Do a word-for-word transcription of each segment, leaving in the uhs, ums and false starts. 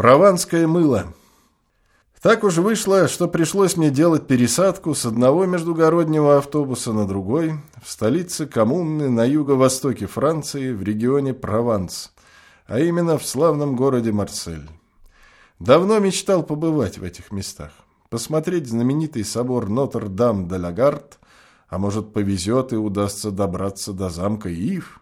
Прованское мыло. Так уж вышло, что пришлось мне делать пересадку с одного междугороднего автобуса на другой в столице коммуны на юго-востоке Франции в регионе Прованс, а именно в славном городе Марсель. Давно мечтал побывать в этих местах, посмотреть знаменитый собор Нотр-Дам-де-ла-Гард, а может повезет и удастся добраться до замка Ив,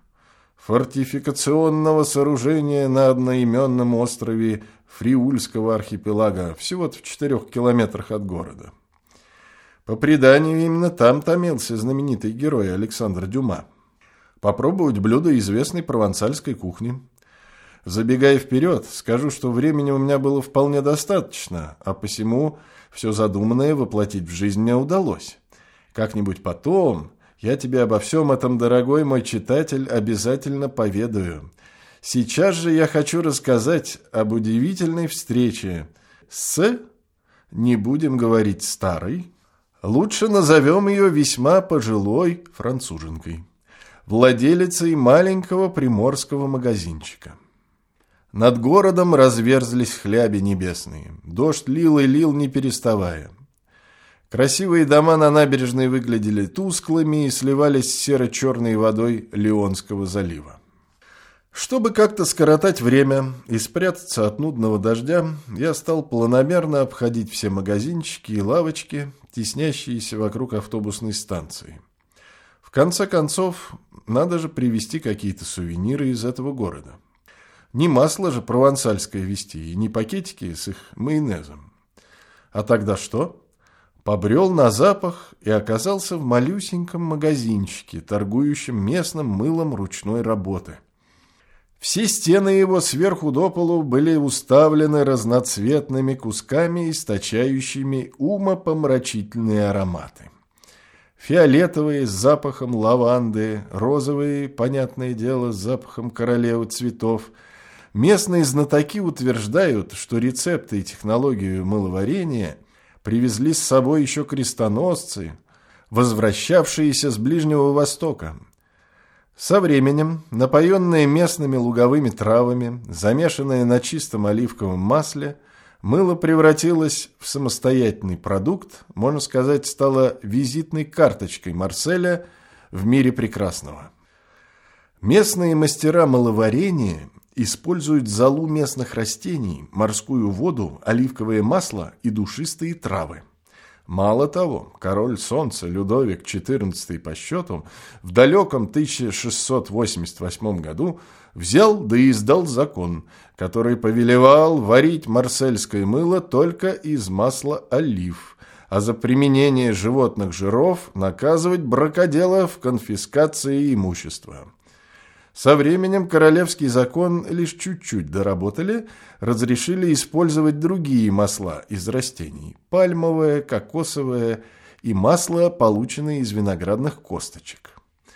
фортификационного сооружения на одноименном острове Фриульского архипелага, всего-то в четырех километрах от города. По преданию, именно там томился знаменитый герой Александр Дюма. Попробовать блюдо известной провансальской кухни. Забегая вперед, скажу, что времени у меня было вполне достаточно, а посему все задуманное воплотить в жизнь не удалось. Как-нибудь потом я тебе обо всем этом, дорогой мой читатель, обязательно поведаю. Сейчас же я хочу рассказать об удивительной встрече с, не будем говорить старой, лучше назовем ее весьма пожилой француженкой, владелицей маленького приморского магазинчика. Над городом разверзлись хляби небесные, дождь лил и лил не переставая. Красивые дома на набережной выглядели тусклыми и сливались с серо-черной водой Лионского залива. Чтобы как-то скоротать время и спрятаться от нудного дождя, я стал планомерно обходить все магазинчики и лавочки, теснящиеся вокруг автобусной станции. В конце концов, надо же привезти какие-то сувениры из этого города. Не масло же провансальское везти, и не пакетики с их майонезом. А тогда что? Побрел на запах и оказался в малюсеньком магазинчике, торгующем местным мылом ручной работы. Все стены его сверху до полу были уставлены разноцветными кусками, источающими умопомрачительные ароматы. Фиолетовые с запахом лаванды, розовые, понятное дело, с запахом королевы цветов. Местные знатоки утверждают, что рецепты и технологию мыловарения привезли с собой еще крестоносцы, возвращавшиеся с Ближнего Востока. Со временем, напоенное местными луговыми травами, замешанное на чистом оливковом масле, мыло превратилось в самостоятельный продукт, можно сказать, стало визитной карточкой Марселя в мире прекрасного. Местные мастера мыловарения используют золу местных растений, морскую воду, оливковое масло и душистые травы. Мало того, король солнца Людовик четырнадцатый по счету в далеком тысяча шестьсот восемьдесят восьмом году взял да издал закон, который повелевал варить марсельское мыло только из масла олив, а за применение животных жиров наказывать бракоделов конфискацией имущества. Со временем королевский закон лишь чуть-чуть доработали, разрешили использовать другие масла из растений – пальмовое, кокосовое и масло, полученное из виноградных косточек.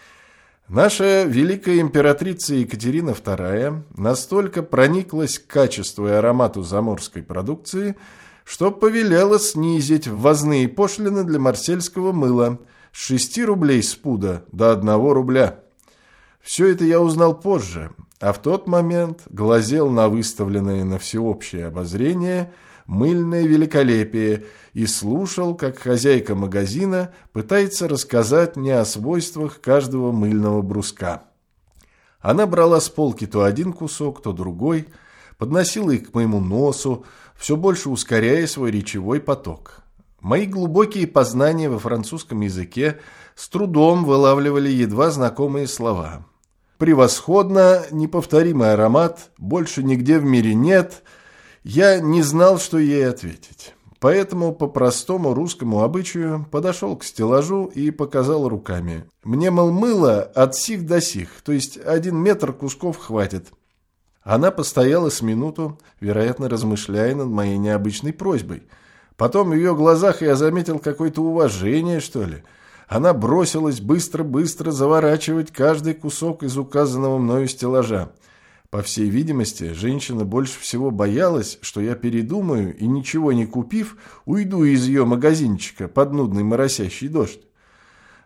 Наша великая императрица Екатерина вторая настолько прониклась к качеству и аромату заморской продукции, что повелела снизить ввозные пошлины для марсельского мыла с шести рублей с пуда до одного рубля. Все это я узнал позже, а в тот момент глазел на выставленное на всеобщее обозрение мыльное великолепие и слушал, как хозяйка магазина пытается рассказать мне о свойствах каждого мыльного бруска. Она брала с полки то один кусок, то другой, подносила их к моему носу, все больше ускоряя свой речевой поток. Мои глубокие познания во французском языке с трудом вылавливали едва знакомые слова. Превосходно, неповторимый аромат, больше нигде в мире нет. Я не знал, что ей ответить. Поэтому по простому русскому обычаю подошел к стеллажу и показал руками. Мне, мол, мыло от сих до сих, то есть один метр кусков хватит. Она постояла с минуту, вероятно, размышляя над моей необычной просьбой. Потом в ее глазах я заметил какое-то уважение, что ли. Она бросилась быстро-быстро заворачивать каждый кусок из указанного мною стеллажа. По всей видимости, женщина больше всего боялась, что я передумаю и, ничего не купив, уйду из ее магазинчика под нудный моросящий дождь.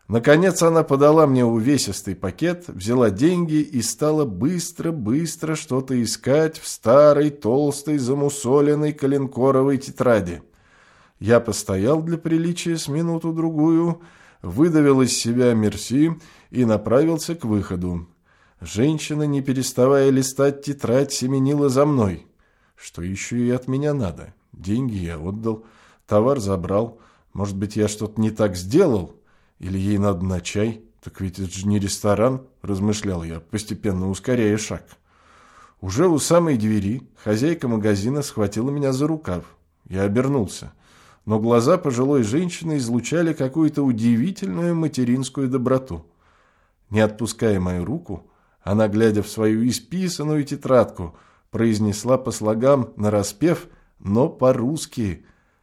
Наконец она подала мне увесистый пакет, взяла деньги и стала быстро-быстро что-то искать в старой, толстой, замусоленной коленкоровой тетради. Я постоял для приличия с минуту-другую, выдавил из себя мерси и направился к выходу. Женщина, не переставая листать тетрадь, семенила за мной. Что еще и от меня надо? Деньги я отдал, товар забрал. Может быть, я что-то не так сделал? Или ей надо на чай? Так ведь это же не ресторан, размышлял я, постепенно ускоряя шаг. Уже у самой двери хозяйка магазина схватила меня за рукав. Я обернулся, но глаза пожилой женщины излучали какую-то удивительную материнскую доброту. Не отпуская мою руку, она, глядя в свою исписанную тетрадку, произнесла по слогам нараспев, но по-русски: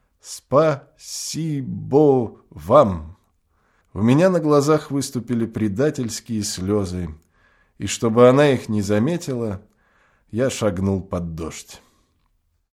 «Спасибо вам». У меня на глазах выступили предательские слезы, и чтобы она их не заметила, я шагнул под дождь.